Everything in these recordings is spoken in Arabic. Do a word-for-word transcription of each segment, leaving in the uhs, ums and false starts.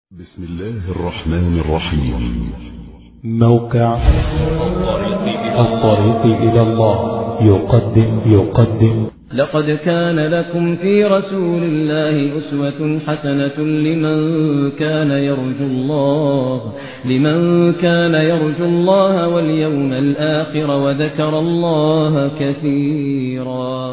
بسم الله الرحمن الرحيم. موقع الطريق إلى الله يقدم يقدم لقد كان لكم في رسول الله أسوة حسنة لمن كان يرجو الله لمن كان يرجو الله واليوم الآخر وذكر الله كثيرا.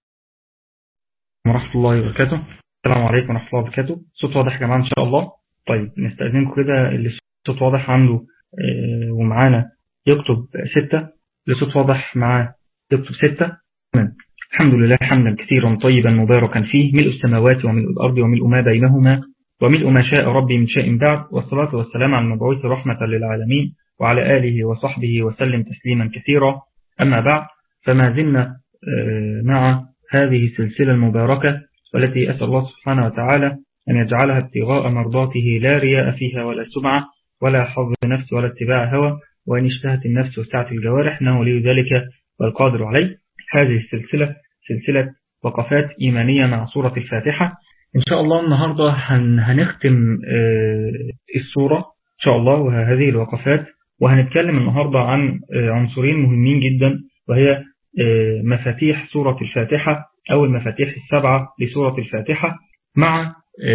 ورحمة الله وبركاته. السلام عليكم ورحمة الله وبركاته. صوت واضح يا جماعة إن شاء الله. طيب نستأذنكم كده اللي الصوت واضح عنده اه ومعانا يكتب ستة، اللي الصوت واضح معاه يكتب ستة. الحمد لله حمدا كثيرا طيبا مباركا فيه، ملء السماوات وملء الأرض وملء ما بينهما وملء ما شاء ربي من شيء بعد، والصلاة والسلام على المبعوث رحمة للعالمين وعلى آله وصحبه وسلم تسليما كثيرا. أما بعد، فما زلنا اه مع هذه السلسلة المباركة والتي أسأل الله سبحانه وتعالى أن يجعلها ابتغاء مرضاته لا رياء فيها ولا سمعة ولا حظ نفس ولا اتباع هوى، وإن اشتهت النفس وسعت الجوارح إنه ولي ذلك والقادر عليه. هذه السلسلة سلسلة وقفات إيمانية مع سورة الفاتحة. إن شاء الله النهاردة هنختم السورة إن شاء الله وهذه الوقفات، وهنتكلم النهاردة عن عنصرين مهمين جدا، وهي مفاتيح سورة الفاتحة أو المفاتيح السبعة لسورة الفاتحة، مع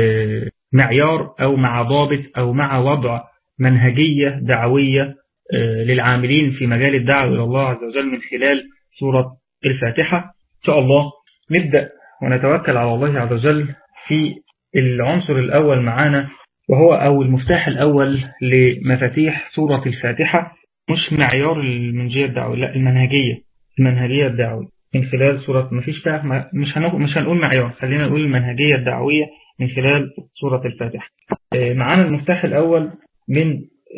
معيار أو مع ضابط أو مع وضع منهجية دعوية للعاملين في مجال الدعوة إلى الله عز وجل من خلال سورة الفاتحة. إن شاء الله نبدأ ونتوكل على الله عز وجل في العنصر الأول معانا، وهو أو المفتاح الأول لمفاتيح سورة الفاتحة، مش معيار المنهجية الدعوية، لا المنهجية المنهجية الدعوية من خلال سورة مفيش فيها مش مش هنقول معيار، خلينا نقول المنهجية الدعوية من خلال سورة الفاتحة. معانا المفتاح الأول من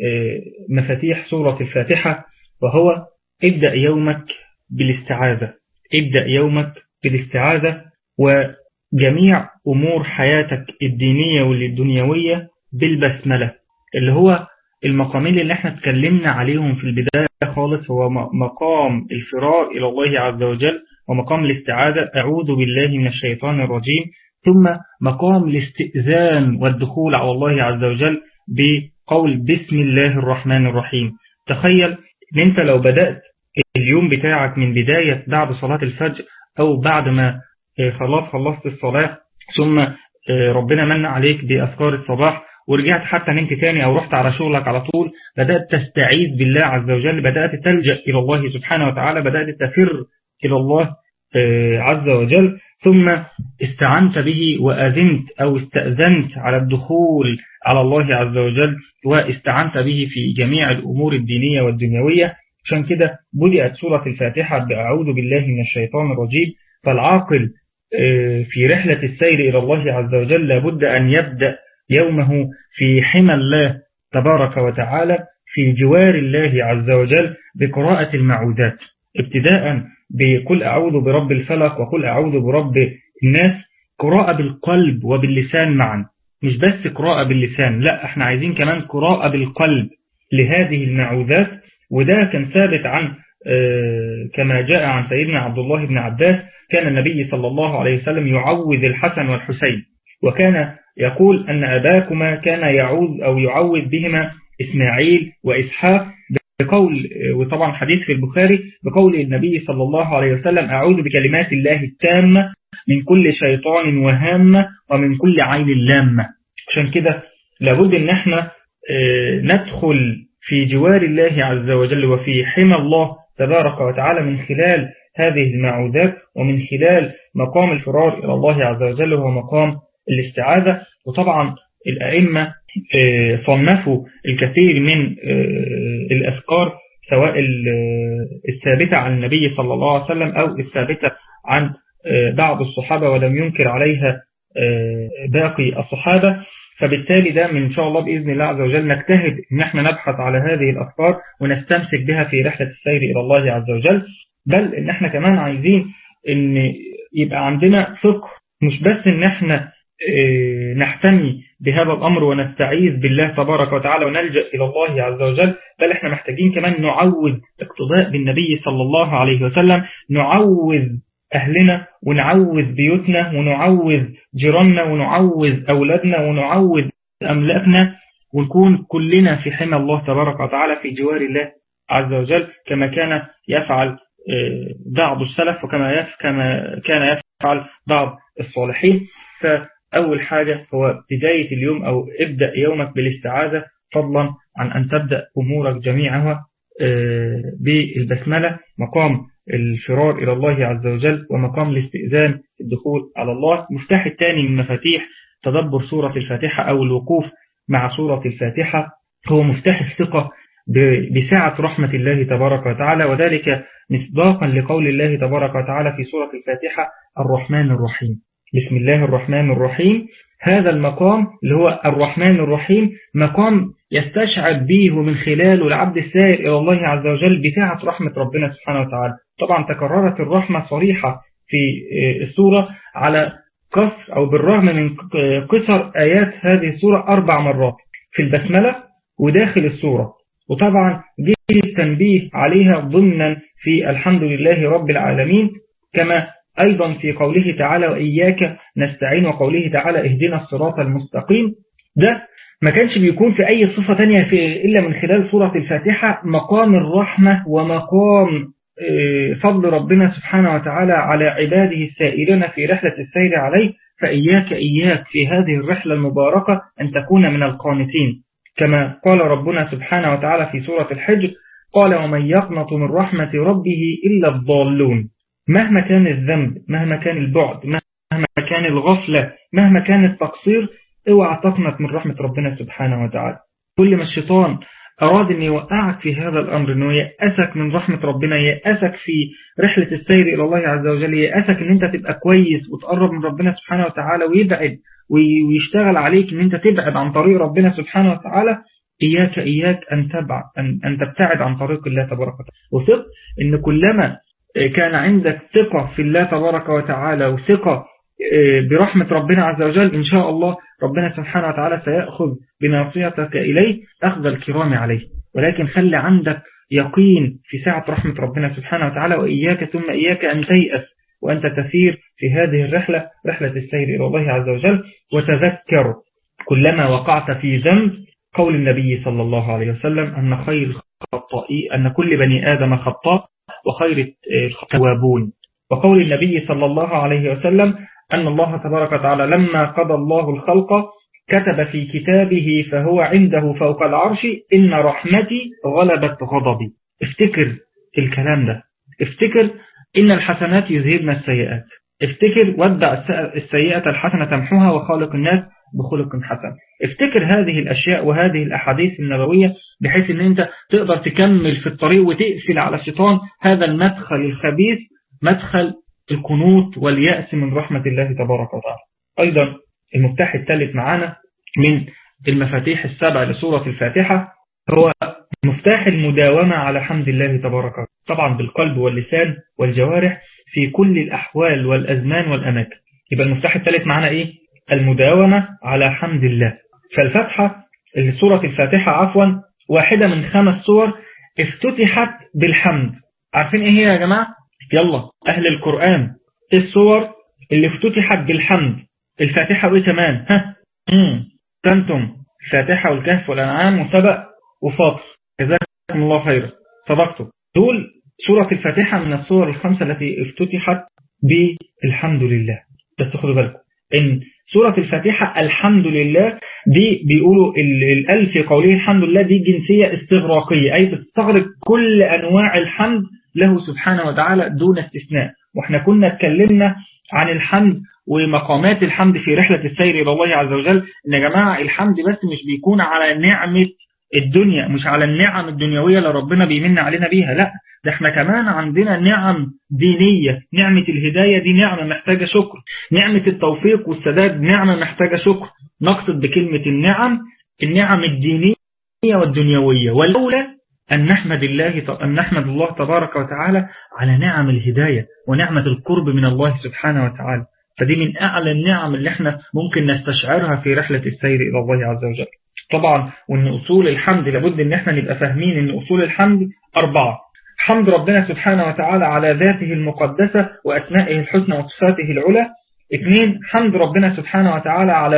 مفاتيح سورة الفاتحة، وهو ابدأ يومك بالاستعاذة. ابدأ يومك بالاستعاذة، وجميع أمور حياتك الدينية والدنيوية بالبسملة، اللي هو المقامين اللي احنا اتكلمنا عليهم في البداية خالص، هو مقام الفرار إلى الله عز وجل، ومقام الاستعاذة أعوذ بالله من الشيطان الرجيم، ثم مقام الاستئذان والدخول على الله عز وجل بقول بسم الله الرحمن الرحيم. تخيل ان انت لو بدأت اليوم بتاعك من بداية بعد صلاة الفجر، أو بعد ما خلاص خلصت الصلاة ثم ربنا من عليك بأذكار الصباح ورجعت حتى نمت تاني أو رحت على شغلك على طول، بدأت تستعيذ بالله عز وجل، بدأت تلجأ إلى الله سبحانه وتعالى، بدأت تفر إلى الله عز وجل، ثم استعنت به وأذنت أو استأذنت على الدخول على الله عز وجل، واستعنت به في جميع الأمور الدينية والدنيوية. عشان كده بدأت سورة الفاتحة بأعوذ بالله من الشيطان الرجيم. فالعاقل في رحلة السير إلى الله عز وجل لابد أن يبدأ يومه في حمى الله تبارك وتعالى، في جوار الله عز وجل، بقراءة المعوذات، ابتداء بقل أعوذ برب الفلق وقل أعوذ برب الناس، قراءة بالقلب وباللسان معا، مش بس قراءة باللسان، لا احنا عايزين كمان قراءة بالقلب لهذه المعوذات. وده كان ثابت عن كما جاء عن سيدنا عبد الله بن عباس، كان النبي صلى الله عليه وسلم يعوذ الحسن والحسين، وكان يقول أن أباكما كان يعوذ أو يعوذ بهما إسماعيل وإسحاق، بقول، وطبعا حديث في البخاري، بقول النبي صلى الله عليه وسلم أعوذ بكلمات الله التامة من كل شيطان وهامة ومن كل عين لامة. عشان كده لابد ان احنا ندخل في جوار الله عز وجل وفي حمى الله تبارك وتعالى من خلال هذه المعوذات، ومن خلال مقام الفرار إلى الله عز وجل وهو مقام الاستعاذة. وطبعا الأئمة صنفوا الكثير من الأذكار، سواء الثابتة عن النبي صلى الله عليه وسلم أو الثابتة عن بعض الصحابة ولم ينكر عليها باقي الصحابة. فبالتالي ده من شاء الله بإذن الله عز وجل نجتهد ان احنا نبحث على هذه الأفكار ونستمسك بها في رحلة السير إلى الله عز وجل. بل ان احنا كمان عايزين ان يبقى عندنا فقه، مش بس ان احنا نحتمي بهذا الأمر ونستعيذ بالله تبارك وتعالى ونلجأ إلى الله عز وجل، بل احنا محتاجين كمان نعوذ اقتداء بالنبي صلى الله عليه وسلم، نعوذ أهلنا ونعوذ بيوتنا ونعوذ جيراننا ونعوذ أولادنا ونعوذ أملاكنا، ونكون كلنا في حمى الله تبارك وتعالى في جوار الله عز وجل، كما كان يفعل بعض السلف وكما كما كان يفعل بعض الصالحين. فأول حاجة هو بداية اليوم أو ابدأ يومك بالاستعاذة، فضلا عن أن تبدأ أمورك جميعها بالبسملة، مقام الفرار إلى الله عز وجل ومقام الاستئذان الدخول على الله. المفتاح الثاني من مفاتيح تدبر سورة الفاتحة أو الوقوف مع سورة الفاتحة هو مفتاح الثقة بسعة رحمة الله تبارك وتعالى، وذلك مصداقا لقول الله تبارك وتعالى في سورة الفاتحة الرحمن الرحيم. بسم الله الرحمن الرحيم. هذا المقام اللي هو الرحمن الرحيم مقام يستشعر به ومن خلاله العبد السائر إلى الله عز وجل بسعة رحمة ربنا سبحانه وتعالى. طبعا تكررت الرحمة صريحة في السورة على قصر أو بالرغم من قصر آيات هذه السورة أربع مرات في البسملة وداخل السورة، وطبعا جه التنبيه عليها ضمنا في الحمد لله رب العالمين، كما أيضا في قوله تعالى وإياك نستعين، وقوله تعالى اهدنا الصراط المستقيم. ده ما كانش بيكون في أي صفة تانية في إلا من خلال سورة الفاتحة مقام الرحمة ومقام فضل ربنا سبحانه وتعالى على عباده السائرين في رحلة السير عليه. فإياك إياك في هذه الرحلة المباركة أن تكون من القانتين، كما قال ربنا سبحانه وتعالى في سورة الحجر قال ومن يقنط من رحمة ربه إلا الضالون. مهما كان الذنب، مهما كان البعد، مهما كان الغفلة، مهما كان التقصير، اوعى تقنط من رحمة ربنا سبحانه وتعالى. كل ما الشيطان أراد أن يوقعك في هذا الأمر، أنه يأسك من رحمة ربنا، يأسك في رحلة السير إلى الله عز وجل، يأسك أن أنت تبقى كويس وتقرب من ربنا سبحانه وتعالى، ويبعد ويشتغل عليك أن أنت تبعد عن طريق ربنا سبحانه وتعالى. إياك إياك أن تبعد أن, أن تبتعد عن طريق الله تبارك وتعالى. وثق أن كلما كان عندك ثقة في الله تبارك وتعالى وثقة برحمة ربنا عز وجل، إن شاء الله ربنا سبحانه وتعالى سيأخذ بناصيتك إليه أخذ الكرام عليه. ولكن خلي عندك يقين في سعة رحمة ربنا سبحانه وتعالى، وإياك ثم إياك أن تيأس وأنت تسير في هذه الرحلة، رحلة السير إلى الله عز وجل. وتذكر كلما وقعت في ذنب قول النبي صلى الله عليه وسلم أن خير الخطائين أن كل بني آدم خطاء وخير التوابون، وقول النبي صلى الله عليه وسلم أن الله تبارك وتعالى لما قضى الله الخلق كتب في كتابه فهو عنده فوق العرش إن رحمتي غلبت غضبي. افتكر الكلام ده، افتكر إن الحسنات يذهبن السيئات، افتكر ودع السيئة الحسنة تمحوها وخالق الناس بخلق حسن. افتكر هذه الأشياء وهذه الأحاديث النبوية بحيث أن أنت تقدر تكمل في الطريق وتقفل على الشيطان هذا المدخل الخبيث، مدخل القنوط واليأس من رحمة الله تبارك وتعالى. أيضا المفتاح الثالث معنا من المفاتيح السبع لسورة الفاتحة هو مفتاح المداومة على حمد الله تبارك وتعالى، طبعا بالقلب واللسان والجوارح في كل الأحوال والأزمان والأماكن. يبقى المفتاح الثالث معنا إيه؟ المداومة على حمد الله. فالفتحة سورة الفاتحة عفوا واحدة من خمس سور افتتحت بالحمد. عارفين إيه هي يا جماعة؟ يلا أهل القرآن، السور اللي افتتحت بالحمد الفاتحة وإيه كمان؟ ها امم تنتم الفاتحة والكهف والأنعام وسبأ وفاطر، جزاكم الله خيرا صدقتم. دول سورة الفاتحة من السور الخمسة التي افتتحت بالحمد لله. بس خدوا بالكم إن سورة الفاتحة الحمد لله دي بيقولوا الألف في قوله الحمد لله دي جنسية استغراقية، أي تستغرق كل أنواع الحمد له سبحانه وتعالى دون استثناء. وإحنا كنا اتكلمنا عن الحمد ومقامات الحمد في رحلة السير إلى الله عز وجل. إن يا جماعة الحمد بس مش بيكون على نعمة الدنيا، مش على النعم الدنيوية اللي ربنا بيمن علينا بيها، لا ده احنا كمان عندنا نعم دينية. نعمة الهداية دي نعمة محتاجة شكر، نعمة التوفيق والسداد نعمة محتاجة شكر. نقصد بكلمة النعم النعم الدينية والدنيوية، ولولا أن نحمد الله أن نحمد الله تبارك وتعالى على نعم الهداية ونعمة القرب من الله سبحانه وتعالى. فدي من أعلى النعم اللي احنا ممكن نستشعرها في رحلة السير إلى الله عز وجل. طبعا وأن أصول الحمد لابد أن احنا نبقى فاهمين أن أصول الحمد أربعة: حمد ربنا سبحانه وتعالى على ذاته المقدسة وأسمائه الحسنى وصفاته العلى. اثنين: حمد ربنا سبحانه وتعالى على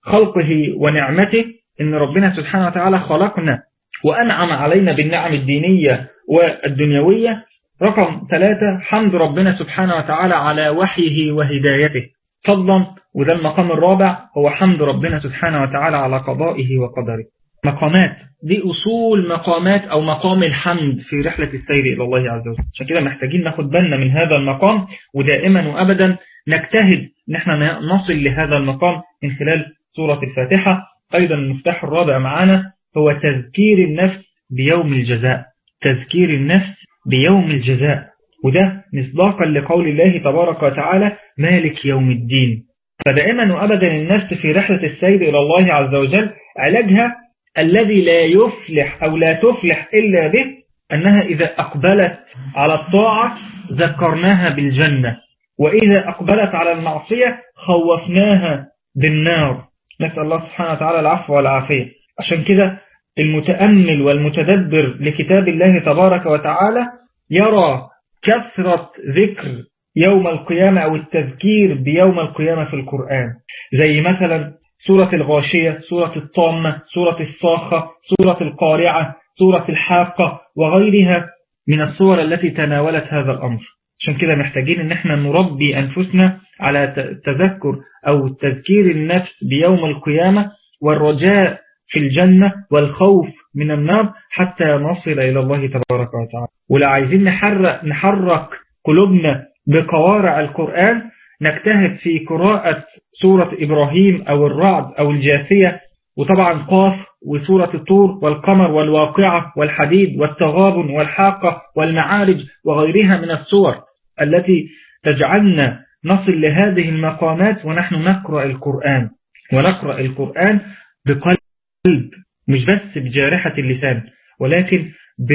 خلقه ونعمته إن ربنا سبحانه وتعالى خلقنا وأنعم علينا بالنعم الدينية والدنيوية. رقم ثلاثة حمد ربنا سبحانه وتعالى على وحيه وهدايته فضلا، وده المقام الرابع هو حمد ربنا سبحانه وتعالى على قضائه وقدره. مقامات دي أصول مقامات أو مقام الحمد في رحلة السير إلى الله عز وجل. عشان كده محتاجين ناخد بالنا من هذا المقام، ودائما وأبدا نجتهد ان احنا نصل لهذا المقام من خلال سورة الفاتحة. أيضا المفتاح الرابع معنا هو تذكير النفس بيوم الجزاء، تذكير النفس بيوم الجزاء، وده مصداقا لقول الله تبارك وتعالى مالك يوم الدين. فدائما وأبدا النفس في رحلة السير إلى الله عز وجل علاجها الذي لا يفلح أو لا تفلح إلا به أنها إذا أقبلت على الطاعة ذكرناها بالجنة، وإذا أقبلت على المعصية خوفناها بالنار. نسأل الله سبحانه وتعالى العفو والعافية. عشان كده المتأمل والمتدبر لكتاب الله تبارك وتعالى يرى كثرة ذكر يوم القيامة أو التذكير بيوم القيامة في القرآن، زي مثلا سورة الغاشية، سورة الطامة، سورة الصاخة، سورة القارعة، سورة الحاقة، وغيرها من السور التي تناولت هذا الأمر. عشان كده محتاجين ان احنا نربي أنفسنا على تذكر أو تذكير النفس بيوم القيامة والرجاء في الجنة والخوف من النار حتى نصل إلى الله تبارك وتعالى. ولا عايزين نحرك, نحرك قلوبنا بقوارع القرآن، نجتهد في قراءة سورة إبراهيم أو الرعد أو الجاثية، وطبعا قاف، وسورة الطور والقمر والواقعة والحديد والتغابن والحاقة والمعارج وغيرها من السور التي تجعلنا نصل لهذه المقامات ونحن نقرأ القرآن، ونقرأ القرآن بقلب، مش بس بجارحة اللسان، ولكن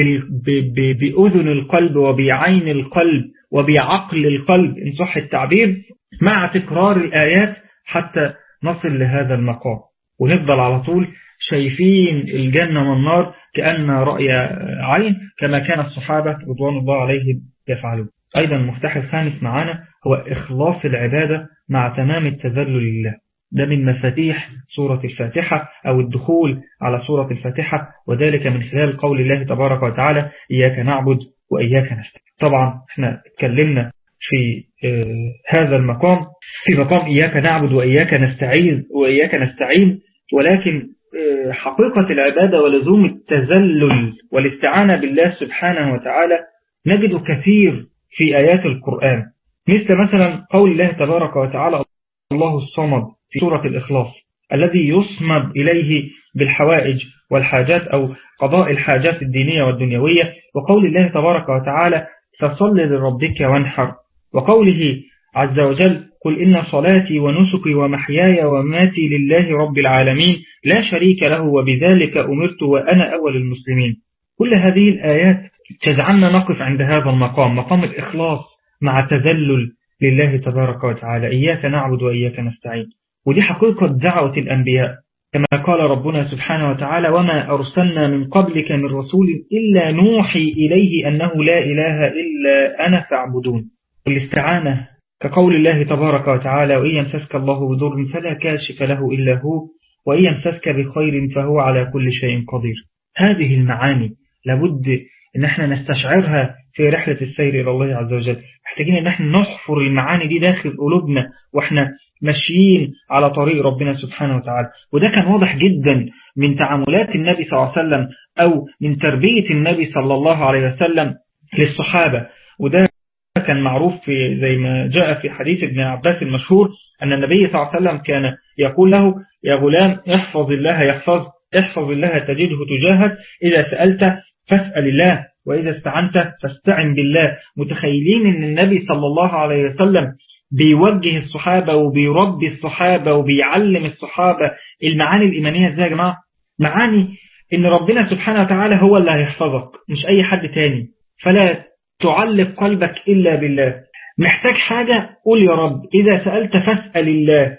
بأذن القلب وبعين القلب وبعقل القلب إن صح التعبير، مع تكرار الآيات حتى نصل لهذا المقام، ونفضل على طول شايفين الجنة والنار كأن رأي عين كما كان الصحابة رضوان الله عليهم يفعلون. أيضا المفتاح الخامس معنا هو إخلاص العبادة مع تمام التذلل لله. ده من مفاتيح سورة الفاتحة أو الدخول على سورة الفاتحة، وذلك من خلال قول الله تبارك وتعالى إياك نعبد وإياك نستعين. طبعا احنا اتكلمنا في اه هذا المقام في مقام إياك نعبد وإياك نستعين وإياك نستعين ولكن اه حقيقة العبادة ولزوم التذلل والاستعانة بالله سبحانه وتعالى نجد كثير في آيات القرآن، مثل مثلا قول الله تبارك وتعالى الله الصمد في سورة الإخلاص الذي يصمد إليه بالحوائج والحاجات أو قضاء الحاجات الدينية والدنيوية، وقول الله تبارك وتعالى فصل لربك وانحر، وقوله عز وجل قل إن صلاتي ونسكي ومحياي ومماتي لله رب العالمين لا شريك له وبذلك أمرت وأنا أول المسلمين. كل هذه الآيات تجعلنا نقف عند هذا المقام، مقام الإخلاص مع تذلل لله تبارك وتعالى، إياك نعبد وإياك نستعين. ودي حقيقة دعوة الأنبياء كما قال ربنا سبحانه وتعالى وما أرسلنا من قبلك من رسول إلا نوحي إليه أنه لا إله إلا أنا فاعبدون. والاستعانة كقول الله تبارك وتعالى وإن يمسسك الله بضر فلا كاشف له إلا هو وإن يمسسك بخير فهو على كل شيء قدير. هذه المعاني لابد ان احنا نستشعرها في رحلة السير إلى الله عز وجل. محتاجين ان احنا نحفر المعاني دي داخل قلوبنا واحنا ماشيين على طريق ربنا سبحانه وتعالى. وده كان واضح جدا من تعاملات النبي صلى الله عليه وسلم أو من تربية النبي صلى الله عليه وسلم للصحابة. وده كان معروف في زي ما جاء في حديث ابن عباس المشهور أن النبي صلى الله عليه وسلم كان يقول له يا غلام احفظ الله يحفظ احفظ الله تجده تجاهك، إذا سألت فاسأل الله وإذا استعنت فاستعن بالله. متخيلين أن النبي صلى الله عليه وسلم بيوجه الصحابة وبيربي الصحابة وبيعلم الصحابة المعاني الإيمانية ازاي يا جماعة؟ معاني ان ربنا سبحانه وتعالى هو اللي هيحفظك مش اي حد تاني، فلا تعلق قلبك إلا بالله. محتاج حاجة قول يا رب، إذا سألت فاسأل الله.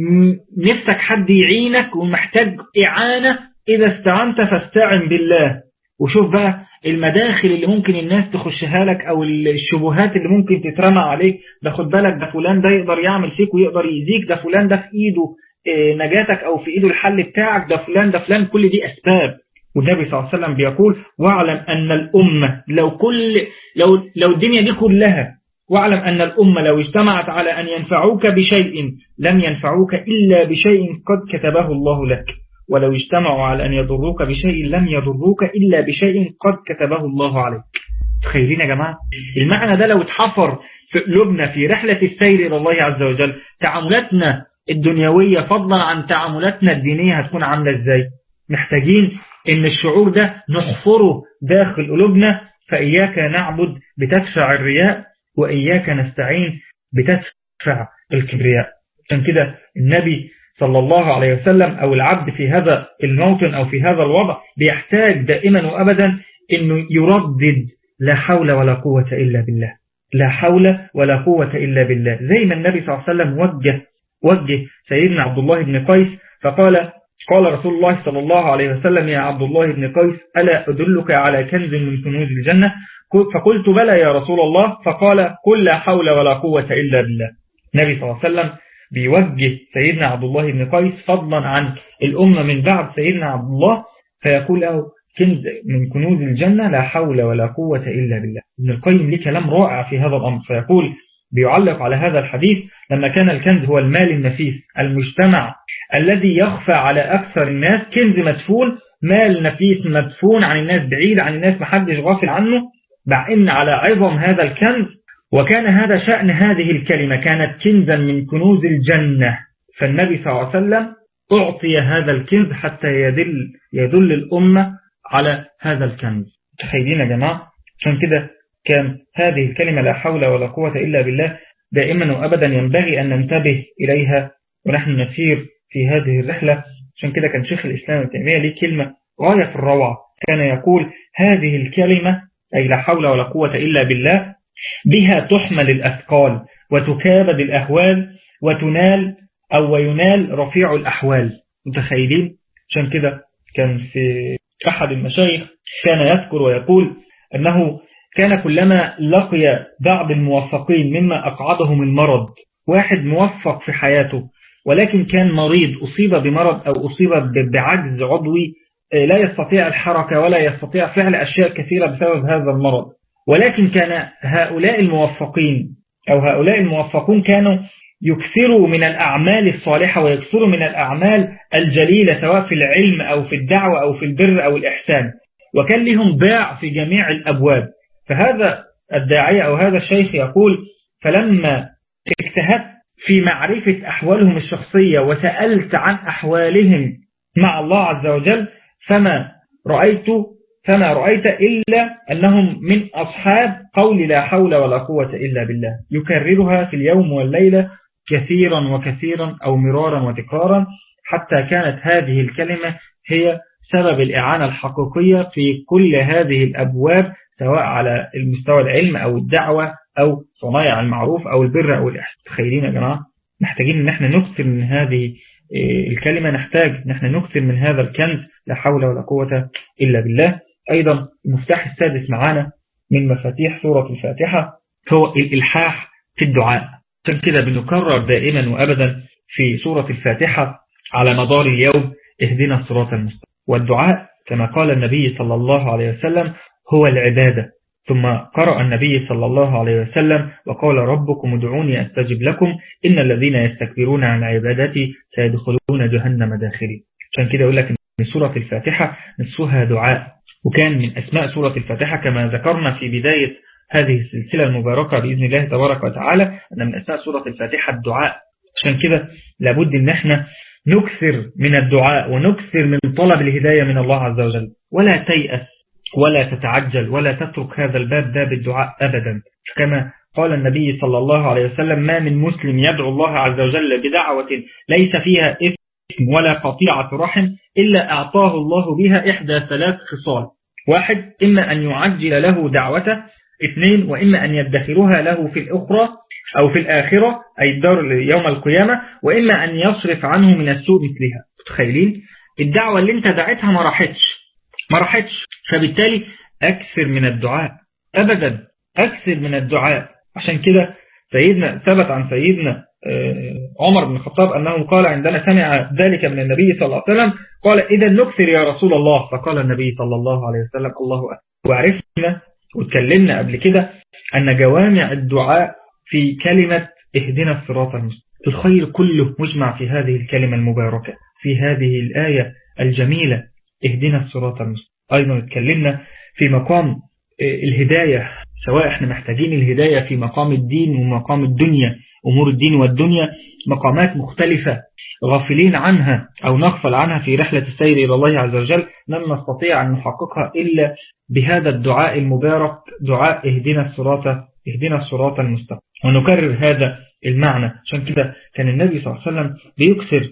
نفسك حد يعينك ومحتاج إعانة، إذا استعنت فاستعن بالله. وشوف بقى المداخل اللي ممكن الناس تخشها لك أو الشبهات اللي ممكن تترمى عليك، ده خد بالك ده فلان ده يقدر يعمل فيك ويقدر يأذيك، ده فلان ده في إيده نجاتك أو في إيده الحل بتاعك، ده فلان ده فلان، كل دي أسباب. والنبي صلى الله عليه وسلم بيقول واعلم أن الأمة لو كل لو لو الدنيا دي كلها، واعلم أن الأمة لو اجتمعت على أن ينفعوك بشيء لم ينفعوك إلا بشيء قد كتبه الله لك، ولو اجتمعوا على أن يضروك بشيء لم يضروك إلا بشيء قد كتبه الله عليك. تخيلين يا جماعة المعنى ده لو اتحفر في قلوبنا في رحلة السير إلى الله عز وجل، تعاملاتنا الدنيوية فضلا عن تعاملاتنا الدينية هتكون عاملة إزاي؟ محتاجين إن الشعور ده نحفره داخل قلوبنا. فإياك نعبد بتدفع الرياء، وإياك نستعين بتدفع الكبرياء. عشان كده النبي صلى الله عليه وسلم أو العبد في هذا الموطن أو في هذا الوضع بيحتاج دائما وأبدا إنه يردد لا حول ولا قوة إلا بالله، لا حول ولا قوة إلا بالله، زي ما النبي صلى الله عليه وسلم وجه وجه سيدنا عبد الله بن قيس فقال قال رسول الله صلى الله عليه وسلم يا عبد الله بن قيس ألا أدلك على كنز من كنوز الجنة؟ فقلت بلى يا رسول الله. فقال قل لا حول ولا قوة إلا بالله. النبي صلى الله عليه وسلم بيوجه سيدنا عبد الله بن قيس فضلا عن الأمة من بعد سيدنا عبد الله، فيقول له كنز من كنوز الجنة لا حول ولا قوة إلا بالله. ابن القيم ليه كلام رائع في هذا الأمر، فيقول بيعلق على هذا الحديث لما كان الكنز هو المال النفيس المجتمع الذي يخفى على أكثر الناس، كنز مدفون، مال نفيس مدفون عن الناس، بعيد عن الناس، محدش غافل عنه، مع إن على عظم هذا الكنز. وكان هذا شأن هذه الكلمة، كانت كنزا من كنوز الجنة، فالنبي صلى الله عليه وسلم أعطي هذا الكنز حتى يدل يدل الأمة على هذا الكنز. تخيلين يا جماعة؟ عشان كده كان هذه الكلمة لا حول ولا قوة إلا بالله دائما وأبدا ينبغي أن ننتبه إليها ونحن نسير في هذه الرحلة. عشان كده كان شيخ الإسلام ابن تيمية ليه كلمة غاية في الروعة، كان يقول هذه الكلمة أي لا حول ولا قوة إلا بالله بها تحمل الأثقال وتكابد الأهوال وتنال أو وينال رفيع الأحوال. متخيلين؟ عشان كده كان في أحد المشايخ كان يذكر ويقول أنه كان كلما لقي بعض الموفقين مما أقعدهم المرض، واحد موفق في حياته ولكن كان مريض، أصيب بمرض أو أصيب بعجز عضوي لا يستطيع الحركة ولا يستطيع فعل أشياء كثيرة بسبب هذا المرض، ولكن كان هؤلاء الموفقين أو هؤلاء الموفقون كانوا يكثروا من الأعمال الصالحة ويكثروا من الأعمال الجليلة سواء في العلم أو في الدعوة أو في البر أو الإحسان، وكان لهم باع في جميع الأبواب. فهذا الداعية أو هذا الشيخ يقول فلما اجتهدت في معرفة أحوالهم الشخصية وسألت عن أحوالهم مع الله عز وجل فما رأيت فما رأيت إلا أنهم من أصحاب قول لا حول ولا قوة إلا بالله، يكررها في اليوم والليلة كثيرا وكثيرا أو مرارا وتكرارا، حتى كانت هذه الكلمة هي سبب الإعانة الحقيقية في كل هذه الأبواب، سواء على المستوى العلم أو الدعوة أو صنايع المعروف أو البر أو الإحسان. تخيلين يا جماعة؟ محتاجين ان احنا نكثر من هذه الكلمة، نحتاج ان احنا نكثر من هذا الكنز لا حول ولا قوة إلا بالله. أيضا المفتاح السادس معانا من مفاتيح سورة الفاتحة هو الإلحاح في الدعاء. عشان كده بنكرر دائما وأبدا في سورة الفاتحة على مدار اليوم اهدنا الصراط المستقيم. والدعاء كما قال النبي صلى الله عليه وسلم هو العبادة. ثم قرأ النبي صلى الله عليه وسلم وقال ربكم ادعوني أستجب لكم إن الذين يستكبرون عن عبادتي سيدخلون جهنم داخلين. عشان كده يقول لك إن سورة الفاتحة نصفها دعاء، وكان من أسماء سورة الفاتحة كما ذكرنا في بداية هذه السلسلة المباركة بإذن الله تبارك وتعالى أن من أسماء سورة الفاتحة الدعاء. عشان كده لابد إن احنا نكثر من الدعاء ونكثر من طلب الهداية من الله عز وجل، ولا تيأس ولا تتعجل ولا تترك هذا الباب ده بالدعاء أبدا. كما قال النبي صلى الله عليه وسلم ما من مسلم يدعو الله عز وجل بدعوة ليس فيها إثم ولا قطيعة رحم إلا أعطاه الله بها إحدى ثلاث خصال: واحد إما أن يعجل له دعوته، اثنين وإما أن يدخرها له في الأخرى أو في الآخرة أي الدار يوم القيامة، وإما أن يصرف عنه من السوء مثلها. تخيلين الدعوة اللي انت دعيتها ما راحتش ما راحتش فبالتالي أكثر من الدعاء أبدا، أكثر من الدعاء. عشان كده سيدنا ثبت عن سيدنا عمر بن الخطاب أنه قال عندما سمع ذلك من النبي صلى الله عليه وسلم قال إذا نكثر يا رسول الله. فقال النبي صلى الله عليه وسلم الله أكبر. وعرفنا وتكلمنا قبل كده أن جوامع الدعاء في كلمة اهدنا الصراط المستقيم، الخير كله مجمع في هذه الكلمة المباركة في هذه الآية الجميلة اهدنا الصراط المستقيم. أيضا اتكلمنا في مقام الهداية، سواء احنا محتاجين الهداية في مقام الدين ومقام الدنيا، أمور الدين والدنيا مقامات مختلفة غافلين عنها أو نغفل عنها في رحلة السير إلى الله عز وجل، لن نستطيع أن نحققها إلا بهذا الدعاء المبارك، دعاء اهدنا الصراط اهدنا الصراط المستقيم. ونكرر هذا المعنى، عشان كده كان النبي صلى الله عليه وسلم بيكثر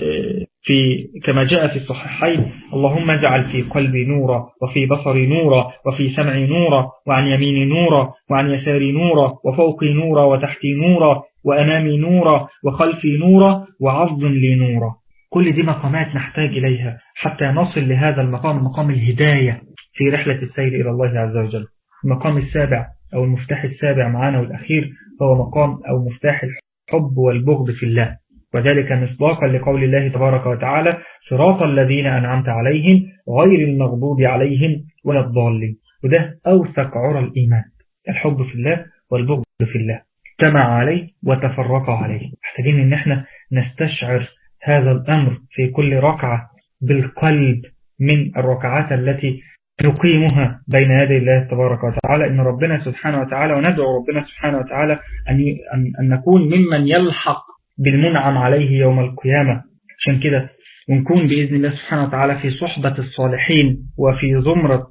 في كما جاء في الصحيحين اللهم اجعل في قلبي نورا وفي بصري نورا وفي سمعي نورا وعن يميني نورا وعن يساري نورا وفوقي نورا وتحتي نورا وأمامي نورا وخلفي نورا وعض لي نورا. كل دي مقامات نحتاج إليها حتى نصل لهذا المقام، مقام الهداية في رحلة السير إلى الله عز وجل. المقام السابع أو المفتاح السابع معنا والأخير هو مقام أو مفتاح الحب والبغض في الله، وذلك مصداقا لقول الله تبارك وتعالى صراط الذين أنعمت عليهم غير المغضوب عليهم ولا الضالين. وده أوثق عرى الإيمان، الحب في الله والبغض في الله، اجتمع عليه وتفرق عليه. محتاجين ان احنا نستشعر هذا الأمر في كل ركعة بالقلب من الركعات التي نقيمها بين يدي الله تبارك وتعالى، إن ربنا سبحانه وتعالى وندعو ربنا سبحانه وتعالى أن أن نكون ممن يلحق بالمنعم عليه يوم القيامة. عشان كده ونكون بإذن الله سبحانه وتعالى في صحبة الصالحين وفي زمرة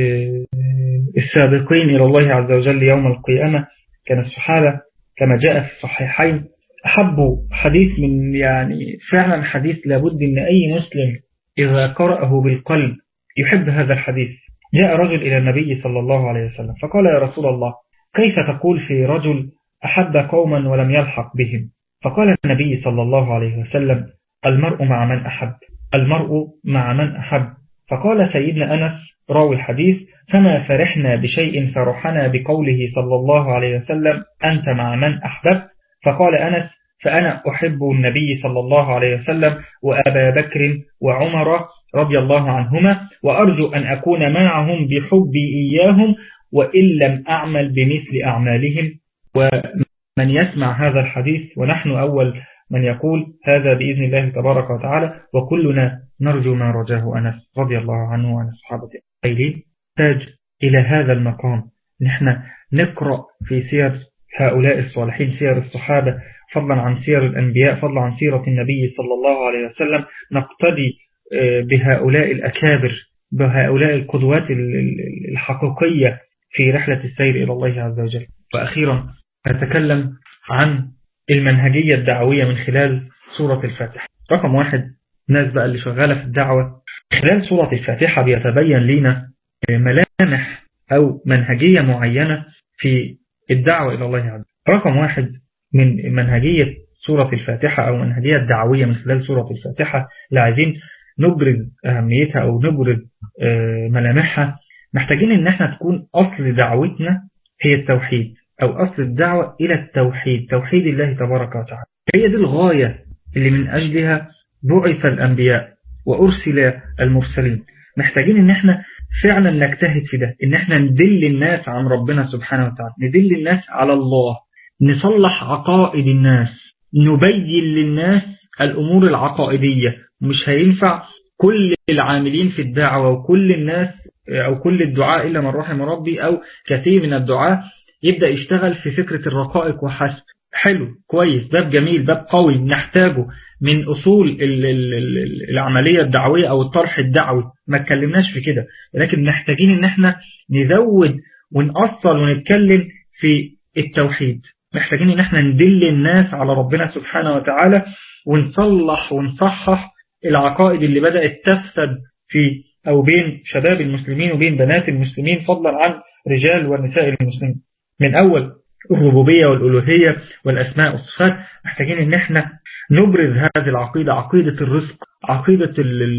السابقين إلى الله عز وجل يوم القيامة. كان الصحابة كما جاء في الصحيحين أحبوا حديث من يعني فعلا حديث لابد أن أي مسلم إذا قرأه بالقلب يحب هذا الحديث. جاء رجل إلى النبي صلى الله عليه وسلم فقال يا رسول الله كيف تقول في رجل أحب قوما ولم يلحق بهم؟ فقال النبي صلى الله عليه وسلم المرء مع من أحب، المرء مع من أحب. فقال سيدنا أنس راوي الحديث فما فرحنا بشيء فرحنا بقوله صلى الله عليه وسلم أنت مع من أحببت. فقال أنس فأنا أحب النبي صلى الله عليه وسلم وأبا بكر وعمر رضي الله عنهما وأرجو أن أكون معهم بحبي إياهم وإن لم أعمل بمثل أعمالهم. ومن يسمع هذا الحديث ونحن أول من يقول هذا بإذن الله تبارك وتعالى، وكلنا نرجو ما رجاه أنس رضي الله عنه وعن الصحابة أيضا. تاج إلى هذا المقام نحن نقرأ في سير هؤلاء الصالحين، سير الصحابة، فضلا عن سير الأنبياء، فضلا عن سيرة النبي صلى الله عليه وسلم، نقتدي بهؤلاء الأكابر، بهؤلاء القدوات الحقيقية في رحلة السير إلى الله عز وجل. وأخيرا نتكلم عن المنهجية الدعوية من خلال سورة الفاتحة. رقم واحد، الناس بقى اللي شغالة في الدعوة خلال سورة الفاتحة بيتبين لنا ملامح أو منهجية معينة في الدعوة إلى الله عز وجل. رقم واحد من منهجية سورة الفاتحة أو منهجية الدعوية من خلال سورة الفاتحة اللي عايزين نبرز أهميتها أو نبرز ملامحها، محتاجين إن احنا تكون أصل دعوتنا هي التوحيد، أو أصل الدعوة إلى التوحيد، توحيد الله تبارك وتعالى. هي دي الغاية اللي من أجلها بعث الأنبياء وأرسل المرسلين. محتاجين إن احنا فعلا نجتهد في ده، إن احنا ندل الناس عن ربنا سبحانه وتعالى، ندل الناس على الله، نصلح عقائد الناس، نبين للناس الأمور العقائدية. مش هينفع كل العاملين في الدعوة وكل الناس أو كل الدعاء إلا من رحم ربي أو كثير من الدعاء يبدأ يشتغل في فكرة الرقائق وحسب. حلو، كويس، باب جميل، باب قوي نحتاجه من أصول العملية الدعوية أو الطرح الدعوي، ما اتكلمناش في كده، لكن محتاجين ان احنا نزود ونأصل ونتكلم في التوحيد. محتاجين ان احنا ندل الناس على ربنا سبحانه وتعالى ونصلح ونصحح العقائد اللي بدأت تفسد في أو بين شباب المسلمين وبين بنات المسلمين، فضلا عن رجال ونساء المسلمين، من أول الربوبية والألوهية والأسماء والصفات. محتاجين ان احنا نبرز هذه العقيدة، عقيدة الرزق، عقيدة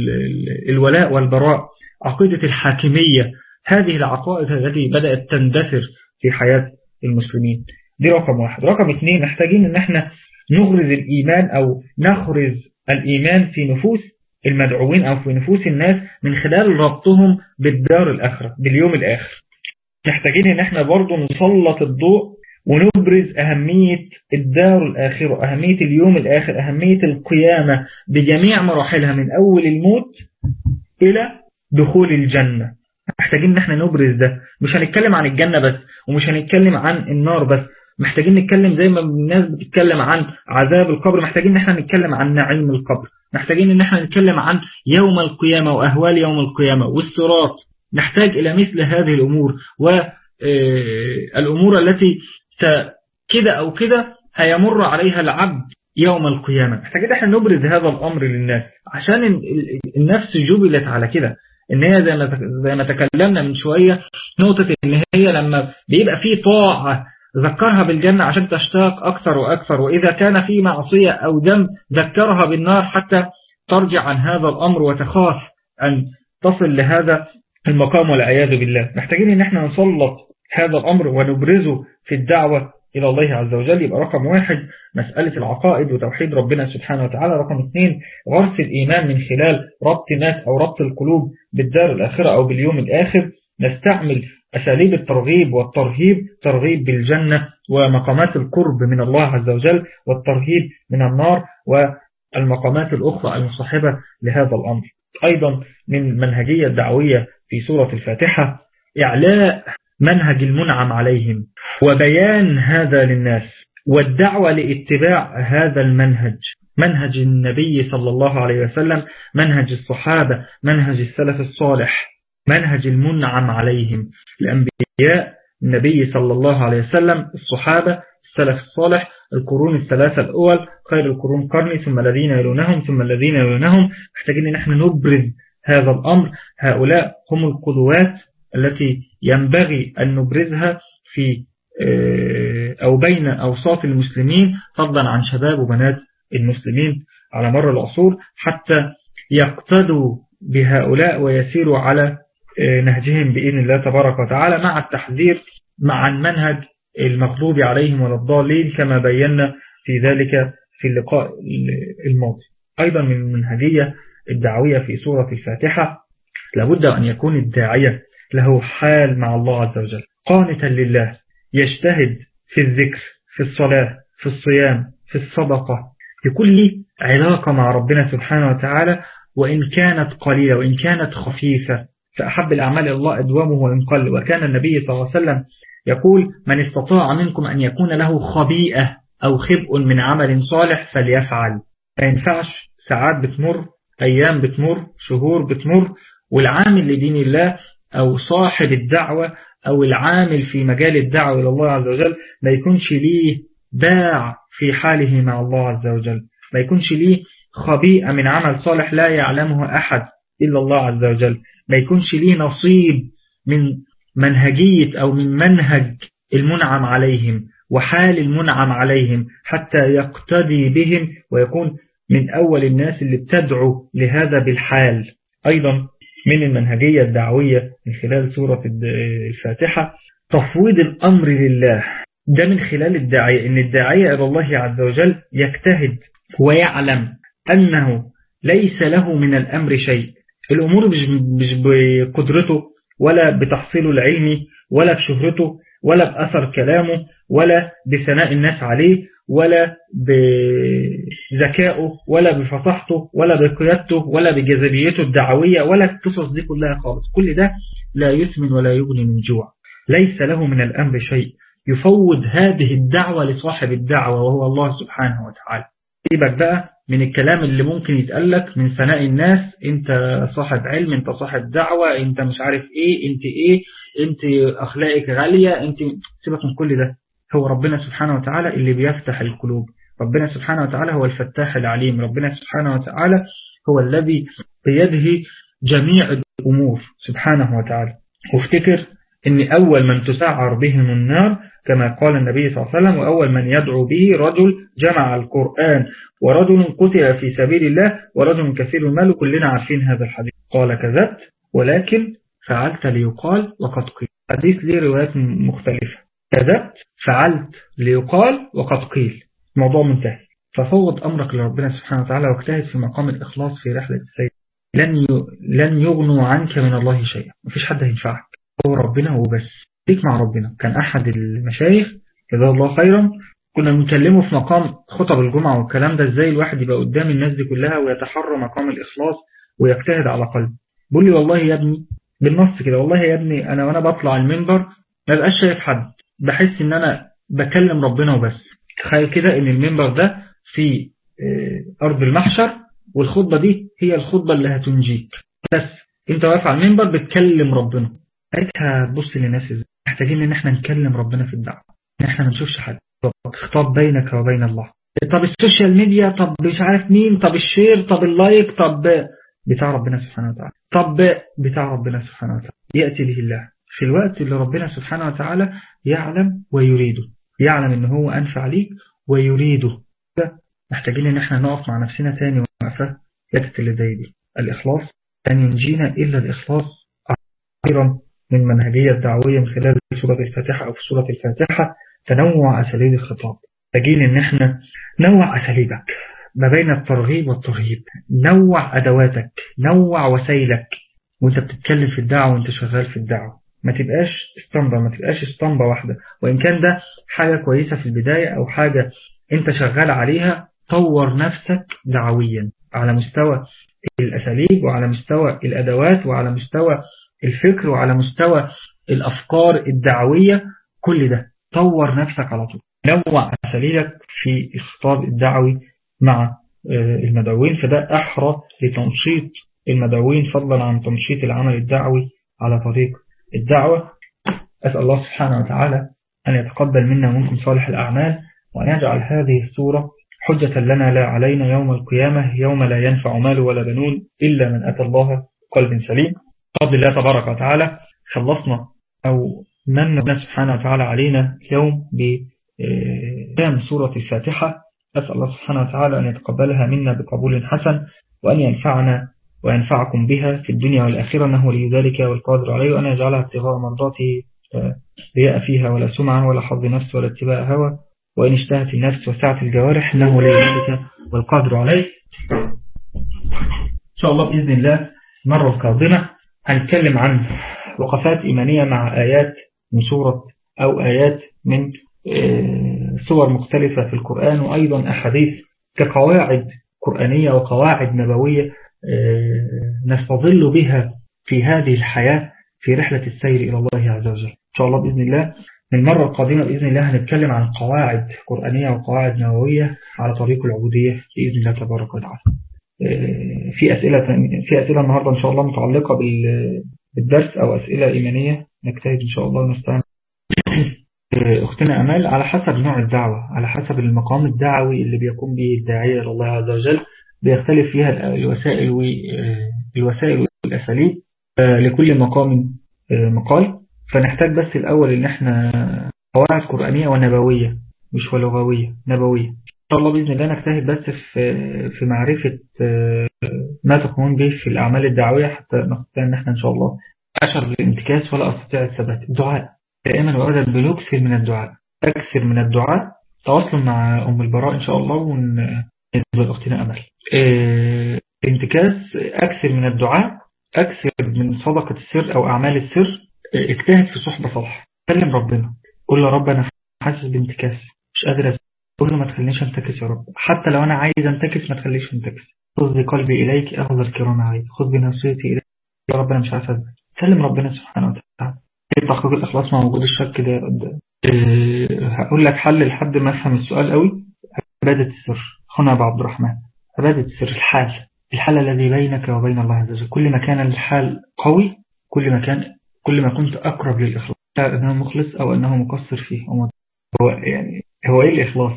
الولاء والبراء، عقيدة الحاكمية، هذه العقائد التي بدأت تندثر في حياة المسلمين. دي رقم واحد. رقم اثنين، محتاجين ان احنا نغرز الإيمان أو نخرز الإيمان في نفوس المدعوين أو في نفوس الناس من خلال ربطهم بالدار الآخرة باليوم الآخر. محتاجين ان احنا برضو نسلط الضوء ونبرز أهمية الدار الآخرة، أهمية اليوم الآخر، أهمية القيامة بجميع مراحلها من أول الموت إلى دخول الجنة. محتاجين ان احنا نبرز ده. مش هنتكلم عن الجنة بس ومش هنتكلم عن النار بس، محتاجين نتكلم زي ما الناس بتتكلم عن عذاب القبر، محتاجين ان احنا نتكلم عن نعيم القبر، محتاجين ان احنا نتكلم عن يوم القيامة وأهوال يوم القيامة والصراط. نحتاج إلى مثل هذه الأمور والأمور التي كده أو كده هيمر عليها العبد يوم القيامة. محتاجين احنا نبرز هذا الأمر للناس عشان النفس جبلت على كده، ان هي زي ما زي ما تكلمنا من شوية نقطة ان هي لما بيبقى في طاعة ذكرها بالجنة عشان تشتاق أكثر وأكثر، وإذا كان في معصية أو ذنب ذكرها بالنار حتى ترجع عن هذا الأمر وتخاف أن تصل لهذا المقام والعياذ بالله. محتاجين ان احنا نسلط هذا الأمر ونبرزه في الدعوة إلى الله عز وجل. يبقى رقم واحد مسألة العقائد وتوحيد ربنا سبحانه وتعالى. رقم اثنين غرس الإيمان من خلال ربط الناس أو ربط القلوب بالدار الآخرة أو باليوم الآخر. نستعمل أساليب الترغيب والترهيب، ترغيب بالجنة ومقامات القرب من الله عز وجل، والترهيب من النار والمقامات الأخرى المصاحبة لهذا الأمر. أيضا من منهجية الدعوية في سورة الفاتحة إعلاء منهج المنعم عليهم وبيان هذا للناس والدعوة لاتباع هذا المنهج، منهج النبي صلى الله عليه وسلم، منهج الصحابة، منهج السلف الصالح، منهج المنعم عليهم. الأنبياء، النبي صلى الله عليه وسلم، الصحابة، السلف الصالح، القرون الثلاثة الأول، خير القرون قرني ثم الذين يلونهم ثم الذين يلونهم. محتاجين ان احنا نبرز هذا الأمر. هؤلاء هم القدوات التي ينبغي أن نبرزها في أو بين أوساط المسلمين، فضلا عن شباب وبنات المسلمين على مر العصور، حتى يقتدوا بهؤلاء ويسيروا على نهجهم بإذن الله تبارك وتعالى، مع التحذير مع المنهج المغضوب عليهم ولا الضالين كما بينا في ذلك في اللقاء الماضي. أيضا من المنهجية الدعوية في سورة الفاتحة لابد أن يكون الداعية له حال مع الله عز وجل، قانتا لله، يجتهد في الذكر، في الصلاة، في الصيام، في الصدقة، يكون لي علاقة مع ربنا سبحانه وتعالى، وإن كانت قليلة وإن كانت خفيفة، فأحب الأعمال إلى الله أدوامه وإن قل. وكان النبي صلى الله عليه وسلم يقول: من استطاع منكم أن يكون له خبيئة أو خبء من عمل صالح فليفعل. ما ينفعش ساعات بتمر، أيام بتمر، شهور بتمر، والعامل لدين الله أو صاحب الدعوة أو العامل في مجال الدعوة إلى الله عز وجل ما يكونش ليه باع في حاله مع الله عز وجل، ما يكونش ليه خبيئة من عمل صالح لا يعلمه أحد إلا الله عز وجل، ما يكونش ليه نصيب من منهجية أو من منهج المنعم عليهم وحال المنعم عليهم حتى يقتدي بهم ويكون من أول الناس اللي بتدعو لهذا بالحال. أيضا من المنهجية الدعوية من خلال سورة الفاتحة تفويض الأمر لله. ده من خلال الداعية، إن الداعية إلى الله عز وجل يجتهد ويعلم أنه ليس له من الأمر شيء. الأمور مش بقدرته ولا بتحصيله العلمي ولا بشهرته ولا بأثر كلامه ولا بثناء الناس عليه ولا بذكائه ولا بفصاحته ولا بقيادته ولا بجاذبيته الدعوية ولا القصص دي كلها خالص. كل ده لا يثمن ولا يغني من جوع. ليس له من الأمر شيء. يفوض هذه الدعوة لصاحب الدعوة وهو الله سبحانه وتعالى. سيبك بقى من الكلام اللي ممكن يتقالك من ثناء الناس، انت صاحب علم، انت صاحب دعوة، انت مش عارف ايه، انت ايه، انت اخلاقك غالية، انت. سيبك من كل ده. هو ربنا سبحانه وتعالى اللي بيفتح القلوب. ربنا سبحانه وتعالى هو الفتاح العليم. ربنا سبحانه وتعالى هو الذي بيده جميع الأمور سبحانه وتعالى. وافتكر ان اول من تسعر بهم النار كما قال النبي صلى الله عليه وسلم: وأول من يدعو به رجل جمع القرآن ورجل قتل في سبيل الله ورجل كثير المال. كلنا عارفين هذا الحديث. قال: كذبت ولكن فعلت ليقال وقد قيل. حديث ليه روايات مختلفة. كذبت، فعلت ليقال وقد قيل. الموضوع منتهي. ففوض أمرك لربنا سبحانه وتعالى واجتهد في مقام الإخلاص في رحلة السير. لن لن يغنوا عنك من الله شيئا، مفيش حد هينفعك، هو ربنا وبس. ليك مع ربنا. كان أحد المشايخ جزاه الله خيرا كنا بنكلمه في مقام خطب الجمعة والكلام ده، ازاي الواحد يبقى قدام الناس دي كلها ويتحرى مقام الإخلاص ويجتهد على قلبه. بيقول لي والله يا ابني بالنص كده، والله يا ابني أنا وأنا بطلع المنبر ما بقاش شايف حد، بحس إن أنا بكلم ربنا وبس. تخيل كده إن المنبر ده في أرض المحشر، والخطبة دي هي الخطبة اللي هتنجيك، بس انت واقف على المنبر بتكلم ربنا. ساعتها تبص للناس ازاي. محتاجين ان احنا نكلم ربنا في الدعوة، ان احنا ما نشوفش حد، خطاب بينك وبين الله. طب السوشيال ميديا، طب مش عارف مين، طب الشير، طب اللايك، طب بتاع ربنا سبحانه وتعالى، طب بتاع ربنا سبحانه وتعالى يأتي به الله في الوقت اللي ربنا سبحانه وتعالى يعلم ويريده، يعلم ان هو انفع ليك ويريده. محتاجين ان احنا نقف مع نفسنا تاني وقفة ياتت اللي زي دي. الإخلاص لن ينجينا إلا الإخلاص، خيرا من منهجية دعوية من خلال سورة الفاتحة أو في سورة الفاتحة تنوع أساليب الخطاب. محتاجين ان احنا نوع أساليبك ما بين الترغيب والترهيب، نوع أدواتك، نوع وسائلك وانت بتتكلم في الدعوة وانت شغال في الدعوة. ما تبقاش اسطمبة، ما تبقاش اسطمبة واحدة، وإن كان ده حاجة كويسة في البداية أو حاجة انت شغال عليها. طور نفسك دعويا على مستوى الأساليب وعلى مستوى الأدوات وعلى مستوى الفكر وعلى مستوى الأفكار الدعوية. كل ده طور نفسك على طول، نوع أساليبك في الخطاب الدعوي مع المدعوين، فده أحرى لتنشيط المدعوين فضلا عن تنشيط العمل الدعوي على طريق الدعوة. أسأل الله سبحانه وتعالى أن يتقبل منا ومنكم صالح الأعمال، وأن يجعل هذه السورة حجة لنا لا علينا يوم القيامة، يوم لا ينفع مال ولا بنون إلا من أتى الله قلب سليم. بفضل الله تبارك وتعالى خلصنا أو من سبحانه وتعالى علينا اليوم بقيام سورة الفاتحة. أسأل الله سبحانه وتعالى أن يتقبلها منا بقبول حسن، وأن ينفعنا وينفعكم بها في الدنيا والآخرة، أنه لي ذلك والقادر عليه، وأن يجعلها ابتغاء مرضاته رياء فيها ولا سمعة ولا حظ نفس ولا اتباع هوى، وإن اشتهت النفس وسعت الجوارح أنه لي ذلك والقادر عليه. إن شاء الله بإذن الله المرة القادمة هنتكلم عن وقفات إيمانية مع آيات من سورة أو آيات من سور مختلفة في القرآن، وأيضا أحاديث كقواعد قرآنية وقواعد نبوية نستظل بها في هذه الحياة في رحلة السير إلى الله عز وجل. إن شاء الله بإذن الله من المرة القادمة بإذن الله هنتكلم عن قواعد قرآنية وقواعد نبوية على طريق العبودية بإذن الله تبارك وتعالى. في أسئلة في أسئلة النهاردة إن شاء الله متعلقة بالدرس أو أسئلة إيمانية نجتهد إن شاء الله نستعين. أختنا أمال، على حسب نوع الدعوة، على حسب المقام الدعوي اللي بيقوم به الداعية إلى الله عز وجل بيختلف فيها الوسائل والوسائل والأساليب، لكل مقام مقال. فنحتاج بس الأول إن احنا قواعد قرآنية ونبوية مش ولغوية، نبوية. إن شاء الله بإذن الله نجتهد بس في في معرفة ما تقومون به في الأعمال الدعوية حتى نستطيع إن احنا إن شاء الله أشعر بالانتكاس ولا أستطيع الثبات. الدعاء دائما وأبدا بنكثر من الدعاء، أكثر من الدعاء. تواصلوا مع أم البراء إن شاء الله وننزل أختنا أمل. انتكاس، أكثر من الدعاء، أكثر من صدقة السر أو أعمال السر. اجتهد في صحبة صالحة، كلم ربنا، قول له رب أنا حاسس بانتكاس مش قادر، قول له ما تخلينيش انتكس يا رب، حتى لو أنا عايز انتكس ما تخليش انتكس. خذ بقلبي إليك أخذ الكرام عليك، خذ بنفسيتي إليك يا رب أنا مش عارف أزل. سلم ربنا سبحانه وتعالى. تحقيق الإخلاص مع وجود الشك ده قدام. أه هقول لك حل لحد ما أفهم السؤال قوي. عبادة السر. هنا أبو عبد الرحمن، عبادة السر الحال، الحال الذي بينك وبين الله عز وجل. كل ما كان الحال قوي كل ما كان كل ما كنت أقرب للإخلاص، أنه مخلص أو أنه مقصر فيه. هو يعني هو إيه الإخلاص؟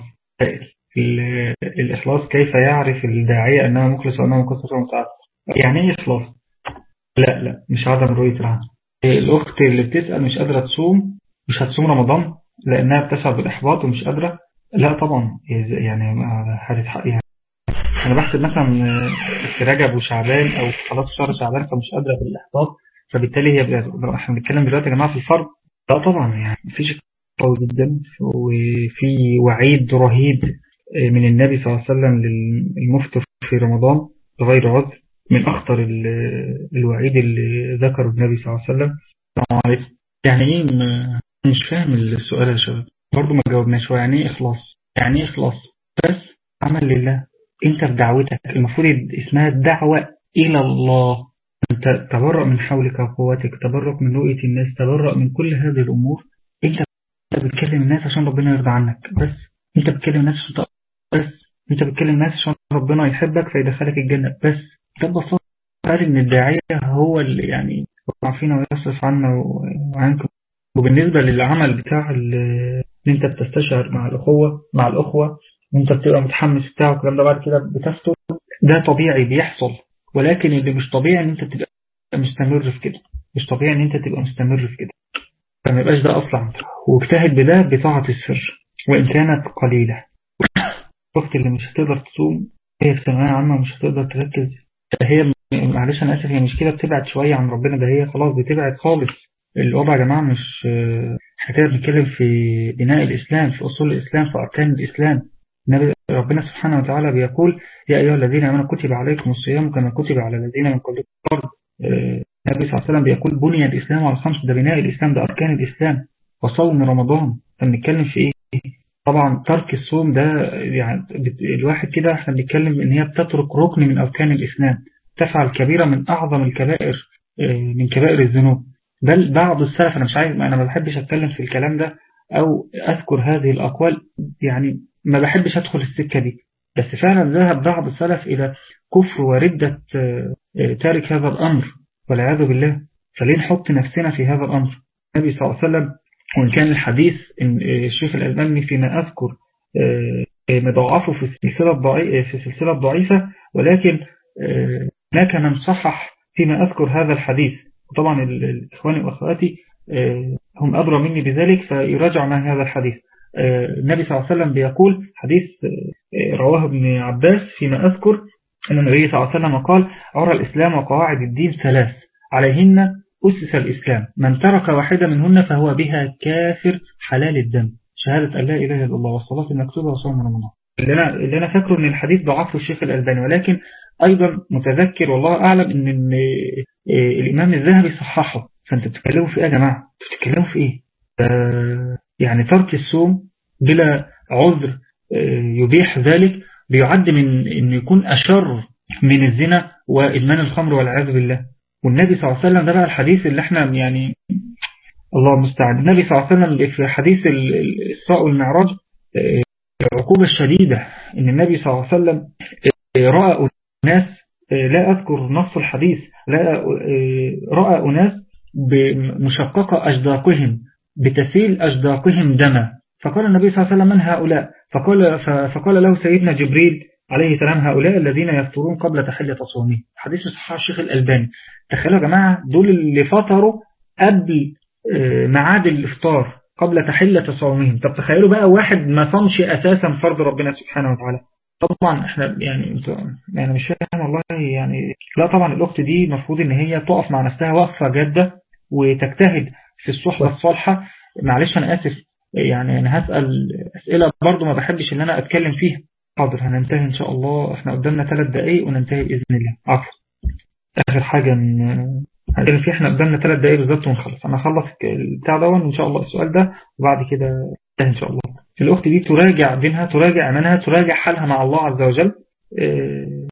الإخلاص كيف يعرف الداعية أنه مخلص وأنه مقصر ومتعب؟ يعني إيه إخلاص؟ لا لا مش عدم رؤية العمل. الأخت اللي بتسأل مش قادرة تصوم، مش هتصوم رمضان لأنها بتشعر بالإحباط ومش قادرة. لا طبعا يعني هتتحقق. يعني أنا بحسب مثلا في رجب وشعبان أو خلاص شهر شعبان فمش قادرة بالإحباط، فبالتالي هي احنا بنتكلم دلوقتي يا جماعة في الفرض. لا طبعا يعني مفيش قوي جدا وفي وعيد رهيب من النبي صلى الله عليه وسلم للمفطر في رمضان بغير عذر من أخطر الوعيد اللي ذكره النبي صلى الله عليه وسلم. السلام عليكم. يعني إيه مش فاهم السؤال يا شباب؟ برضو ما جاوبناش. يعني إيه إخلاص؟ يعني إيه إخلاص؟ بس عمل لله. أنت في دعوتك المفروض اسمها الدعوة إلى الله. أنت تبرأ من حولك وقوتك، تبرأ من رؤية الناس، تبرأ من كل هذه الأمور. أنت بتكلم الناس عشان ربنا يرضى عنك بس. أنت بتكلم الناس عشان بس. أنت بتكلم الناس عشان ربنا يحبك فيدخلك الجنة بس. ده ببساطة قال إن الداعية هو اللي يعني عارفين ويصرف عنا وعنكم. وبالنسبة للعمل بتاع اللي أنت بتستشعر مع الأخوة مع الأخوة وأنت بتبقى متحمس بتاعه والكلام ده بعد كده بتفتر، ده طبيعي بيحصل. ولكن اللي مش طبيعي إن أنت تبقى مستمر في كده. مش طبيعي إن أنت تبقى مستمر في كده. فما يبقاش ده أصلا. واجتهد بده بطاعة السر وإن كانت قليلة. الوقت اللي مش هتقدر تصوم هي في ثانوية عامة مش هتقدر تركز، هي معلش أنا آسف هي مش كده بتبعد شوية عن ربنا، ده هي خلاص بتبعد خالص. الوضع يا جماعة مش احنا كده بنتكلم في بناء الإسلام، في أصول الإسلام، في أركان الإسلام. ربنا سبحانه وتعالى بيقول يا أيها الذين آمنوا كتب عليكم الصيام كما كتب على الذين من قبلكم. النبي صلى الله عليه وسلم بيقول بني الإسلام على خمس، ده بناء الإسلام، ده أركان الإسلام. وصوم رمضان بنتكلم في إيه؟ طبعا ترك الصوم ده يعني الواحد كده احنا بنتكلم ان هي بتترك ركن من أركان الإسلام، تفعل كبيرة من أعظم الكبائر من كبائر الذنوب. بل بعض السلف أنا مش عايز أنا ما بحبش أتكلم في الكلام ده أو أذكر هذه الأقوال، يعني ما بحبش أدخل السكة دي، بس فعلا ذهب بعض السلف إلى كفر وردة تارك هذا الأمر والعياذ بالله. فليه نحط نفسنا في هذا الأمر؟ النبي صلى الله عليه وسلم وإن كان الحديث الشيخ الألباني فيما أذكر مضاعفه في السلسلة الضعيفة في السلسلة الضعيفة، ولكن هناك من صحح فيما أذكر هذا الحديث. وطبعا الإخواني وأخواتي هم أدرى مني بذلك فيراجع مع هذا الحديث. النبي صلى الله عليه وسلم بيقول حديث رواه ابن عباس فيما أذكر أن النبي صلى الله عليه وسلم قال عرى الإسلام وقواعد الدين ثلاث عليهن أسس الإسلام من ترك واحدة منهن فهو بها كافر حلال الدم شهادة أن لا إله إلا الله والصلاة المكتوبة وصوم رمضان. اللي أنا اللي أنا فاكره إن الحديث ضعفه الشيخ الألباني، ولكن أيضا متذكر والله أعلم إن, إن الإمام الذهبي صححه. فأنت بتتكلموا في إيه يا جماعة؟ بتتكلموا في إيه؟ يعني ترك الصوم بلا عذر يبيح ذلك بيعد من إنه يكون أشر من الزنا وإدمان الخمر والعياذ بالله. والنبي صلى الله عليه وسلم ده بقى الحديث اللي احنا يعني الله المستعان. النبي صلى الله عليه وسلم في حديث الإسراء والمعراج العقوبة الشديدة إن النبي صلى الله عليه وسلم رأى أناس، لا أذكر نص الحديث، لا رأى أناس بمشققة أجداقهم بتسيل أجداقهم دما، فقال النبي صلى الله عليه وسلم من هؤلاء؟ فقال, فقال له سيدنا جبريل عليه السلام هؤلاء الذين يفطرون قبل تحلة صومهم. حديث صحيح الشيخ الألباني. تخيلوا يا جماعة دول اللي فطروا قبل ميعاد الإفطار قبل تحلة صومهم. طب تخيلوا بقى واحد ما صامش أساسا فرض ربنا سبحانه وتعالى. طبعا احنا يعني يعني مش فاهم والله يعني. لا طبعا الأخت دي مفروض ان هي تقف مع نفسها وقفة جادة وتجتهد في الصحبة الصالحة. معلش انا آسف يعني انا هسأل أسئلة برضو ما بحبش ان انا اتكلم فيها. حاضر هننتهي ان شاء الله، احنا قدامنا ثلاث دقايق وننتهي بإذن الله. عفوا اخر حاجة هنتكلم فيه، احنا قدامنا ثلاث دقايق بالظبط ونخلص. انا هخلص البتاع ده وان شاء الله السؤال ده وبعد كده ان شاء الله. الأخت دي تراجع دينها، تراجع إيمانها، تراجع حالها مع الله عز وجل.